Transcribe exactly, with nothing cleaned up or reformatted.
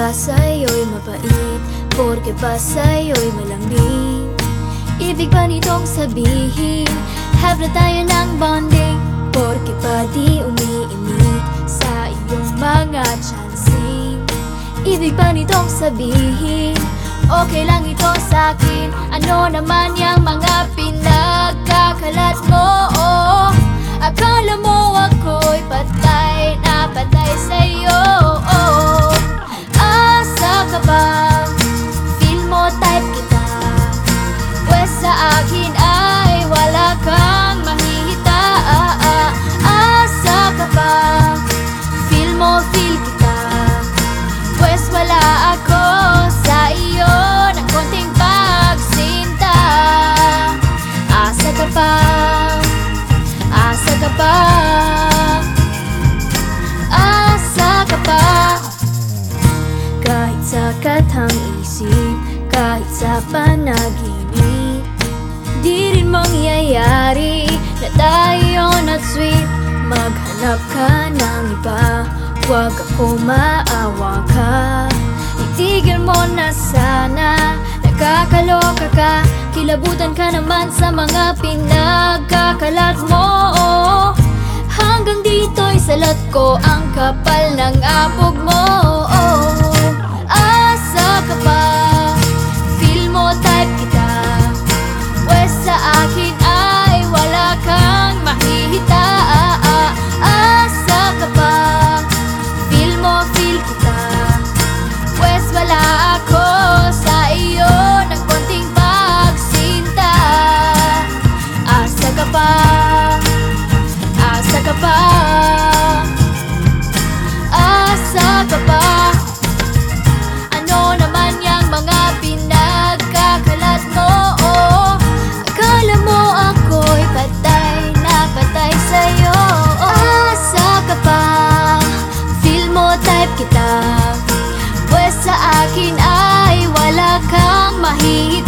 ba sa'yo'y mapait? Porke ba sa'yo'y malamig? Ibig ba nitong sabihin have na tayo ng bonding? Porke ba di umiimik sa iyong mga chancing? Ibig ba nitong sabihin okay lang ito sa'kin? Ano naman yung mga pinagkakalat mo? Oh, akala mo ako'y patay na patay sa'yo. Oh, asa ka ba? Feel mo type kita, pwes sa akin ay wala kang mahihita. Asa ka ba? Feel mo feel kita, pwes wala ako sa iyo ng konting pagsinta. Asa ka pa? Asa ka pa? Asa ka pa? Kahit sa katang isip, kahit sa panaginip, di rin mangyayari na tayo not sweet. Maghanap ka ng iba, huwag ako maawa ka. Itigil mo na sana, nakakaloka ka. Kilabutan ka naman sa mga pinagkakalat mo. Hanggang dito'y salat ko ang kapal ng apog mo. Asa ka pa? Feel mo type kita, pwes sa akin ay wala kang mahihita. Asa ka pa? Feel mo feel kita, pwes wala ako sa iyo ng konting pagsinta. Asa ka pa? Asa ka pa? Asa ka pa? Ano naman yung mga pinagkakalat mo? Oh, akala mo ako'y patay na patay sa'yo. Asa ka pa? Feel mo type kita, pwes sa akin ay wala kang mahihita.